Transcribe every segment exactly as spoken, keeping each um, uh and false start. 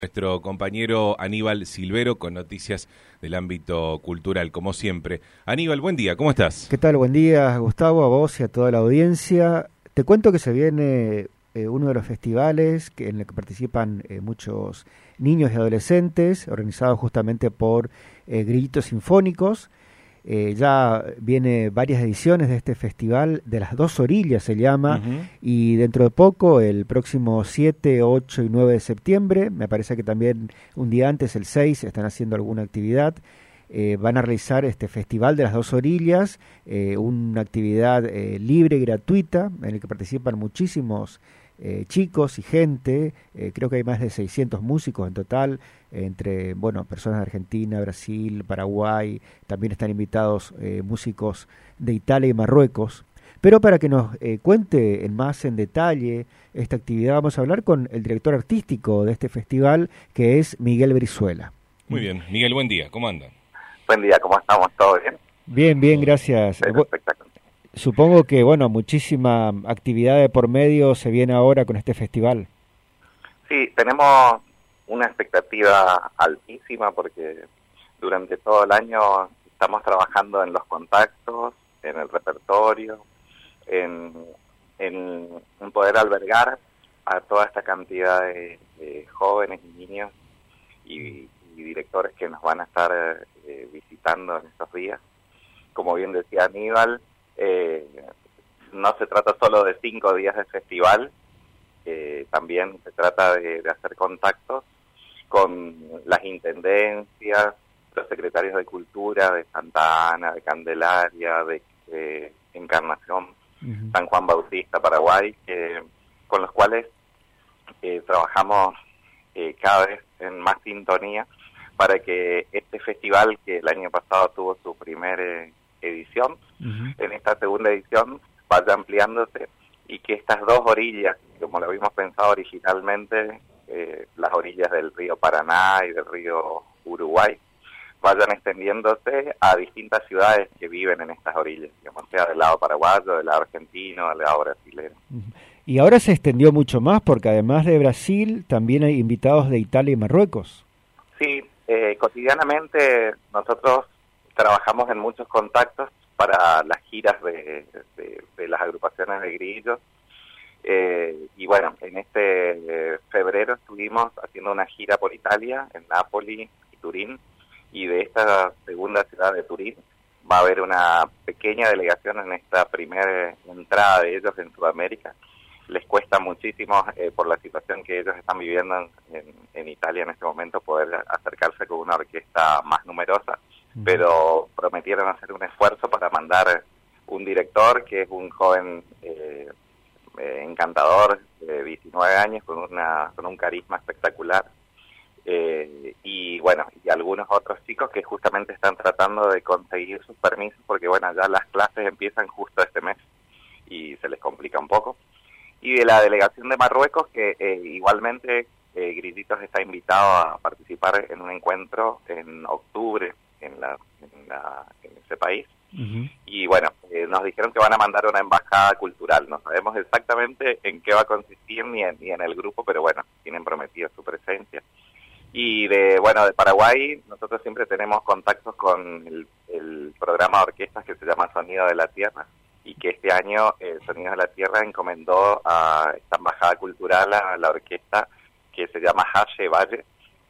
Nuestro compañero Aníbal Silvero con noticias del ámbito cultural, como siempre. Aníbal, buen día, ¿cómo estás? ¿Qué tal? Buen día, Gustavo, a vos y a toda la audiencia. Te cuento que se viene eh, uno de los festivales que, en el que participan eh, muchos niños y adolescentes, organizado justamente por eh, Grillitos Sinfónicos. Eh, ya viene varias ediciones de este festival, de las dos orillas se llama, uh-huh. Y dentro de poco, el próximo siete, ocho y nueve de septiembre, me parece que también un día antes, el seis, están haciendo alguna actividad, eh, van a realizar este festival de las dos orillas, eh, una actividad eh, libre y gratuita, en el que participan muchísimos Eh, chicos y gente, eh, creo que hay más de seiscientos músicos en total, eh, entre, bueno, personas de Argentina, Brasil, Paraguay, también están invitados eh, músicos de Italia y Marruecos. Pero para que nos eh, cuente en más en detalle esta actividad, vamos a hablar con el director artístico de este festival, que es Miguel Brizuela. Muy bien, Miguel, buen día, ¿cómo anda? Buen día, ¿cómo estamos? ¿Todo bien? Bien, bien, gracias. Espectacular. Supongo que, bueno, muchísima actividad de por medio se viene ahora con este festival. Sí, tenemos una expectativa altísima porque durante todo el año estamos trabajando en los contactos, en el repertorio, en, en, en poder albergar a toda esta cantidad de, de jóvenes y niños y, y directores que nos van a estar eh, visitando en estos días. Como bien decía Aníbal, Eh, no se trata solo de cinco días de festival, eh, también se trata de, de hacer contactos con las intendencias, los secretarios de Cultura de Santa Ana, de Candelaria, de, de Encarnación, uh-huh. San Juan Bautista, Paraguay, eh, con los cuales eh, trabajamos eh, cada vez en más sintonía para que este festival, que el año pasado tuvo su primer eh, edición, uh-huh. en esta segunda edición vaya ampliándose y que estas dos orillas, como lo habíamos pensado originalmente, eh, las orillas del río Paraná y del río Uruguay, vayan extendiéndose a distintas ciudades que viven en estas orillas, digamos, sea del lado paraguayo, del lado argentino, del lado brasilero. Uh-huh. Y ahora se extendió mucho más porque además de Brasil también hay invitados de Italia y Marruecos. Sí, eh, cotidianamente nosotros trabajamos en muchos contactos para las giras de, de, de las agrupaciones de grillos. Eh, y bueno, en este eh, febrero estuvimos haciendo una gira por Italia, en Nápoli y Turín, y de esta segunda ciudad de Turín va a haber una pequeña delegación en esta primera entrada de ellos en Sudamérica. Les cuesta muchísimo, eh, por la situación que ellos están viviendo en, en, en Italia en este momento, poder acercarse con una orquesta más numerosa, pero prometieron hacer un esfuerzo para mandar un director que es un joven eh, eh, encantador de diecinueve años con una con un carisma espectacular, eh, y bueno, y algunos otros chicos que justamente están tratando de conseguir sus permisos porque bueno, ya las clases empiezan justo este mes y se les complica un poco. Y de la delegación de Marruecos, que eh, igualmente eh, Grillitos está invitado a participar en un encuentro en octubre en la en, la, en ese país, uh-huh. Y bueno, eh, nos dijeron que van a mandar una embajada cultural, no sabemos exactamente en qué va a consistir ni en, ni en el grupo, pero bueno, tienen prometido su presencia. Y de bueno de Paraguay, nosotros siempre tenemos contactos con el, el programa de orquestas que se llama Sonido de la Tierra, y que este año eh, Sonido de la Tierra encomendó a esta embajada cultural a la orquesta que se llama Hache Valle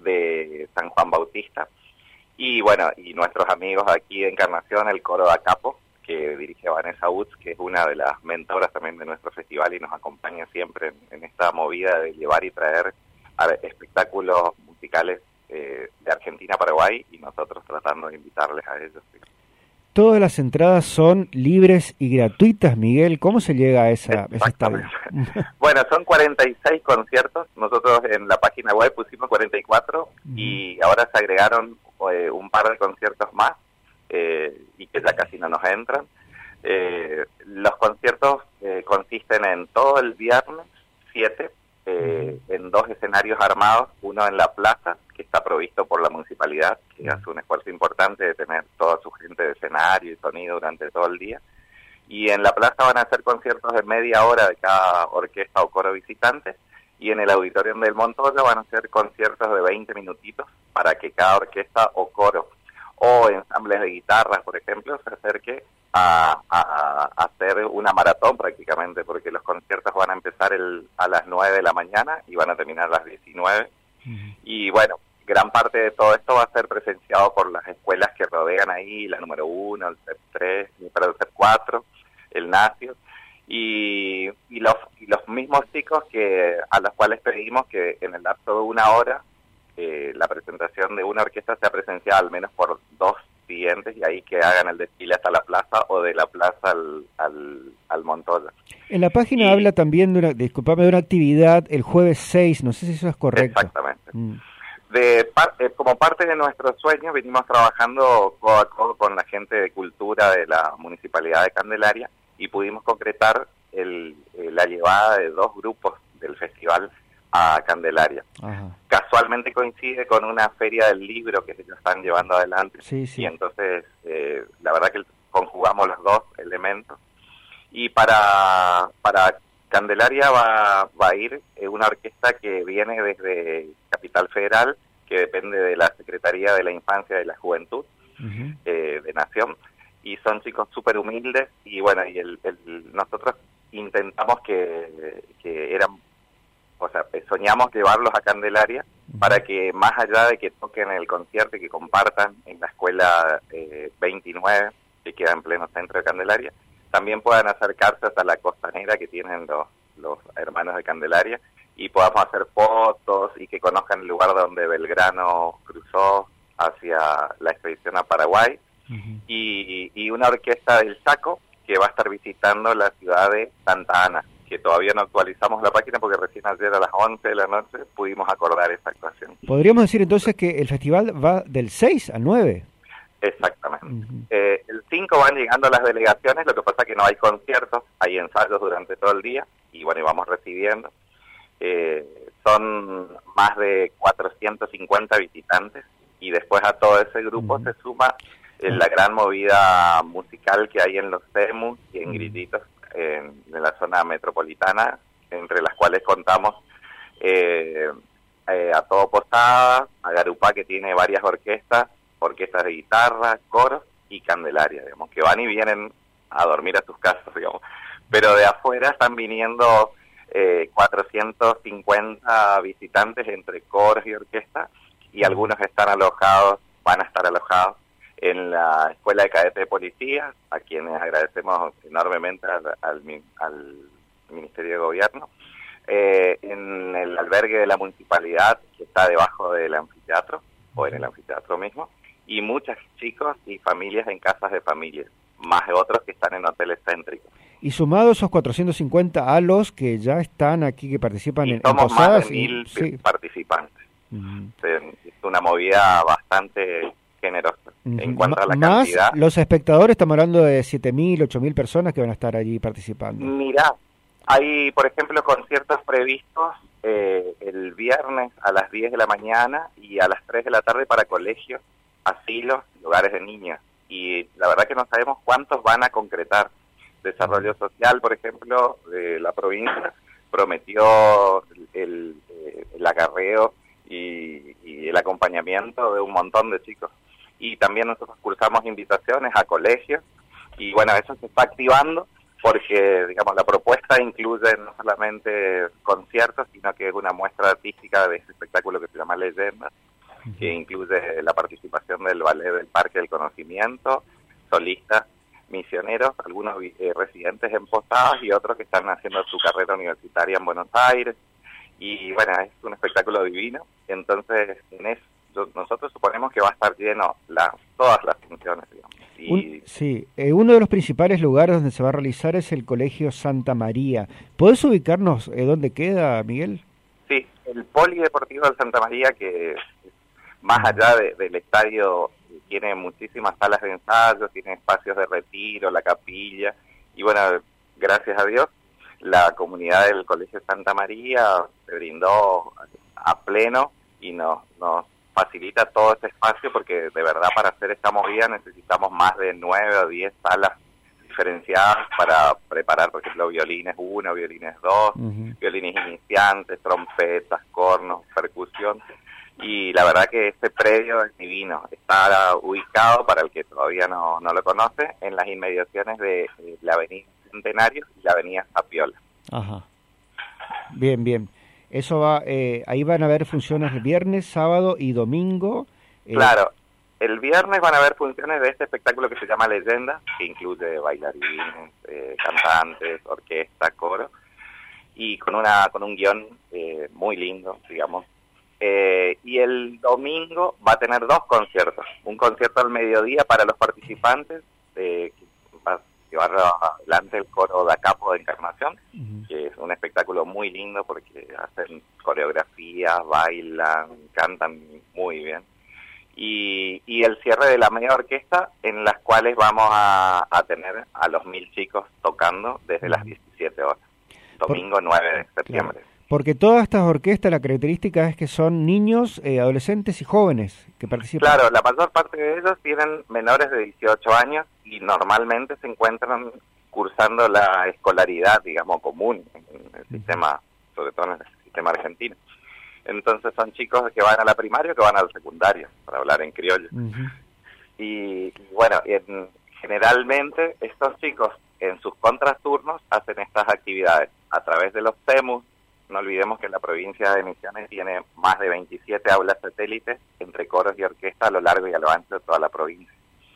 de San Juan Bautista. Y bueno, y nuestros amigos aquí de Encarnación, el coro da Capo, que dirige Vanessa Utz, que es una de las mentoras también de nuestro festival y nos acompaña siempre en, en esta movida de llevar y traer a espectáculos musicales eh, de Argentina a Paraguay, y nosotros tratando de invitarles a ellos. ¿Sí? Todas las entradas son libres y gratuitas, Miguel. ¿Cómo se llega a esa, esa estadio? Bueno, son cuarenta y seis conciertos. Nosotros en la página web pusimos cuarenta y cuatro, uh-huh. Y ahora se agregaron eh, un par de conciertos más, eh, y que ya casi no nos entran. Eh, los conciertos eh, consisten en todo el viernes siete, eh, uh-huh. en dos escenarios armados, uno en la plaza, que está provisto por la municipalidad, que hace un esfuerzo importante de tener toda su gente de escenario y sonido durante todo el día. Y en la plaza van a hacer conciertos de media hora de cada orquesta o coro visitante, y en el auditorium del Montoya van a ser conciertos de veinte minutitos para que cada orquesta o coro o ensambles de guitarras, por ejemplo, se acerque a, a, a hacer una maratón prácticamente, porque los conciertos van a empezar el, a las nueve de la mañana y van a terminar a las diecinueve. Uh-huh. Y bueno, gran parte de todo esto va a ser presenciado por las escuelas que rodean ahí, la número uno, el C E P tres, el C E P cuatro, el Nacio, y, y, los, y los mismos chicos que a los cuales pedimos que en el lapso de una hora eh, la presentación de una orquesta sea presenciada al menos por dos siguientes, y ahí que hagan el desfile hasta la plaza o de la plaza al, al, al Montoya. En la página y, habla también de una, disculpame, de una actividad el jueves seis, no sé si eso es correcto. Exactamente. Mm. De par, eh, como parte de nuestro sueño venimos trabajando codo a codo con la gente de cultura de la Municipalidad de Candelaria y pudimos concretar el, eh, la llevada de dos grupos del festival a Candelaria. Ajá. Casualmente coincide con una feria del libro que ellos están llevando adelante. Sí, sí. Y entonces eh, la verdad que conjugamos los dos elementos. Y para para Candelaria va, va a ir una orquesta que viene desde Capital Federal, que depende de la Secretaría de la Infancia y de la Juventud, uh-huh. eh, de Nación, y son chicos súper humildes, y bueno, y el, el, nosotros intentamos que, que eran, o sea, soñamos llevarlos a Candelaria uh-huh. para que más allá de que toquen el concierto y que compartan en la escuela eh, veintinueve, que queda en pleno centro de Candelaria, también puedan acercarse hasta la costanera que tienen los, los hermanos de Candelaria y podamos hacer fotos y que conozcan el lugar donde Belgrano cruzó hacia la expedición a Paraguay. Uh-huh. y, y una orquesta del Chaco que va a estar visitando la ciudad de Santa Ana, que todavía no actualizamos la página porque recién ayer a las once de la noche pudimos acordar esa actuación. ¿Podríamos decir entonces que el festival va del seis al nueve? Exactamente. Uh-huh. Eh, el cinco van llegando las delegaciones, lo que pasa es que no hay conciertos, hay ensayos durante todo el día, y bueno, y vamos recibiendo. Eh, son más de cuatrocientos cincuenta visitantes, y después a todo ese grupo uh-huh. se suma eh, la gran movida musical que hay en los Temus y en uh-huh. Grillitos, en, en la zona metropolitana, entre las cuales contamos eh, eh, a Todo Posada, a Garupá, que tiene varias orquestas, orquestas de guitarra, coros y Candelaria, digamos, que van y vienen a dormir a sus casas, digamos. Pero de afuera están viniendo eh, cuatrocientos cincuenta visitantes entre coros y orquesta, y algunos están alojados, van a estar alojados en la Escuela de Cadetes de Policía, a quienes agradecemos enormemente al, al, al Ministerio de Gobierno, eh, en el albergue de la Municipalidad, que está debajo del anfiteatro, o en el anfiteatro mismo, y muchos chicos y familias en casas de familias, más de otros que están en hoteles céntricos. Y sumados esos cuatrocientos cincuenta a los que ya están aquí, que participan y en, somos en posadas. Más de mil y, sí. participantes. Uh-huh. Es una movida bastante generosa. Uh-huh. En cuanto a la más cantidad. Los espectadores, estamos hablando de siete mil, ocho mil personas que van a estar allí participando. Mirá, hay, por ejemplo, conciertos previstos eh, el viernes a las diez de la mañana y a las tres de la tarde para colegios, asilos, lugares de niños. Y la verdad que no sabemos cuántos van a concretar. Desarrollo Social, por ejemplo, de la provincia, prometió el, el, el acarreo y, y el acompañamiento de un montón de chicos. Y también nosotros cursamos invitaciones a colegios, y bueno, eso se está activando porque, digamos, la propuesta incluye no solamente conciertos, sino que es una muestra artística de ese espectáculo que se llama Leyendas, que incluye la participación del Ballet del Parque del Conocimiento, solistas, misioneros, algunos eh, residentes en Posadas y otros que están haciendo su carrera universitaria en Buenos Aires. Y bueno, es un espectáculo divino. Entonces, en eso, nosotros suponemos que va a estar lleno la, todas las funciones, digamos. Y, un, sí, eh, uno de los principales lugares donde se va a realizar es el Colegio Santa María. ¿Podés ubicarnos eh, dónde queda, Miguel? Sí, el Polideportivo del Santa María, que más allá de, del estadio, tiene muchísimas salas de ensayo, tiene espacios de retiro, la capilla, y bueno, gracias a Dios, la comunidad del Colegio Santa María se brindó a pleno y nos, nos facilita todo este espacio, porque de verdad para hacer esta movida necesitamos más de nueve o diez salas diferenciadas para preparar, por ejemplo, violines uno, violines dos, Uh-huh. violines iniciantes, trompetas, cornos, percusión. Y la verdad que este predio es divino. Está ubicado, para el que todavía no, no lo conoce, en las inmediaciones de, de la avenida Centenario y la avenida Zapiola. Ajá. Bien, bien. Eso va, eh, ahí van a haber funciones el viernes, sábado y domingo. Eh, Claro, el viernes van a haber funciones de este espectáculo que se llama Leyenda, que incluye bailarines, eh, cantantes, orquesta, coro, y con una con un guión eh, muy lindo, digamos. Eh, y el domingo va a tener dos conciertos. Un concierto al mediodía para los participantes, eh, que va a llevar adelante el coro Da Capo de Encarnación, uh-huh. que es un espectáculo muy lindo porque hacen coreografías, bailan, cantan muy bien. Y, y el cierre de la media orquesta, en las cuales vamos a, a tener a los mil chicos tocando desde las diecisiete horas, domingo nueve de septiembre. Claro. Porque todas estas orquestas, la característica es que son niños, eh, adolescentes y jóvenes que participan. Claro, la mayor parte de ellos tienen menores de dieciocho años y normalmente se encuentran cursando la escolaridad, digamos, común en el sistema, sobre todo en el sistema argentino. Entonces son chicos que van a la primaria o que van al secundario, para hablar en criollo. Uh-huh. Y, y bueno, en, generalmente estos chicos en sus contraturnos hacen estas actividades a través de los CEMUS. No olvidemos que la provincia de Misiones tiene más de veintisiete aulas satélites entre coros y orquesta a lo largo y a lo ancho de toda la provincia.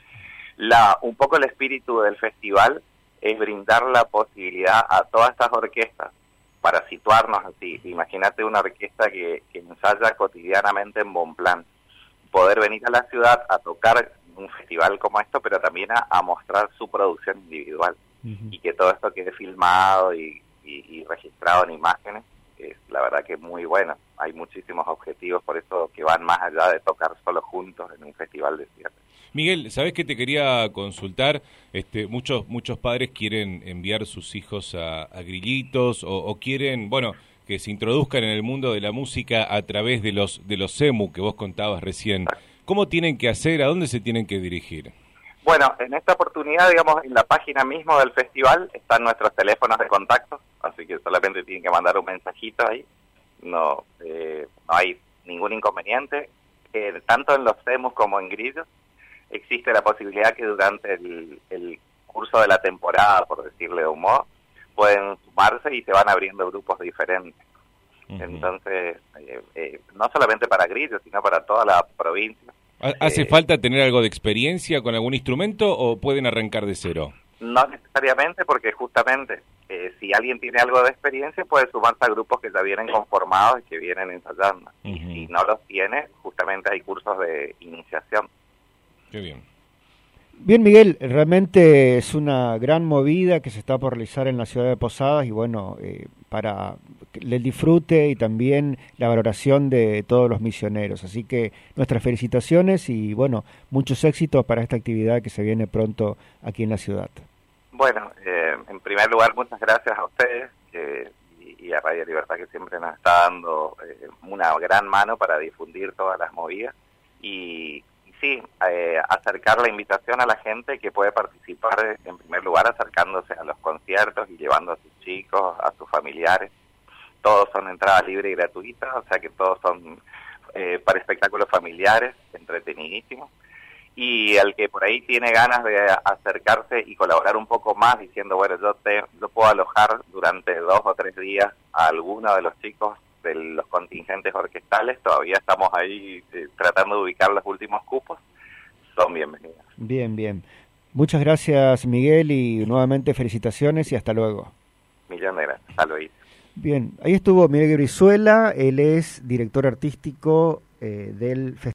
La, un poco el espíritu del festival es brindar la posibilidad a todas estas orquestas, para situarnos así. Imagínate una orquesta que, que ensaya cotidianamente en Bonpland, poder venir a la ciudad a tocar un festival como esto, pero también a, a mostrar su producción individual, uh-huh. y que todo esto quede filmado y, y, y registrado en imágenes. Es la verdad que es muy bueno. Hay muchísimos objetivos, por eso que van más allá de tocar solo juntos en un festival de cierre. Miguel, ¿sabés qué te quería consultar? Este, muchos muchos padres quieren enviar sus hijos a, a grillitos o, o quieren, bueno, que se introduzcan en el mundo de la música a través de los de los CEMU que vos contabas recién. ¿Cómo tienen que hacer? ¿A dónde se tienen que dirigir? Bueno, en esta oportunidad, digamos, en la página mismo del festival están nuestros teléfonos de contacto, así que solamente tienen que mandar un mensajito ahí. No, eh, no hay ningún inconveniente. Eh, tanto en los CEMUS como en grillos existe la posibilidad que durante el, el curso de la temporada, por decirle de un modo, pueden sumarse y se van abriendo grupos diferentes. Uh-huh. Entonces, eh, eh, no solamente para grillos, sino para toda la provincia. ¿Hace eh, falta tener algo de experiencia con algún instrumento o pueden arrancar de cero? No necesariamente, porque justamente eh, si alguien tiene algo de experiencia puede sumarse a grupos que ya vienen conformados y que vienen ensayando. Uh-huh. Y si no los tiene, justamente hay cursos de iniciación. Qué bien. Bien, Miguel, realmente es una gran movida que se está por realizar en la ciudad de Posadas y bueno, eh, para el disfrute y también la valoración de todos los misioneros. Así que nuestras felicitaciones y bueno, muchos éxitos para esta actividad que se viene pronto aquí en la ciudad. Bueno, eh, en primer lugar, muchas gracias a ustedes eh, y, y a Radio Libertad, que siempre nos está dando eh, una gran mano para difundir todas las movidas y sí, eh, acercar la invitación a la gente que puede participar, en primer lugar, acercándose a los conciertos y llevando a sus chicos, a sus familiares. Todos son entradas libres y gratuitas, o sea que todos son eh, para espectáculos familiares, entretenidísimos. Y el que por ahí tiene ganas de acercarse y colaborar un poco más, diciendo, bueno, yo, te, yo puedo alojar durante dos o tres días a alguno de los chicos de los contingentes orquestales, todavía estamos ahí eh, tratando de ubicar los últimos cupos, son bienvenidos. Bien, bien. Muchas gracias, Miguel, y nuevamente felicitaciones y hasta luego. Millón de gracias. Hasta luego. Bien, ahí estuvo Miguel Brizuela, él es director artístico eh, del festival.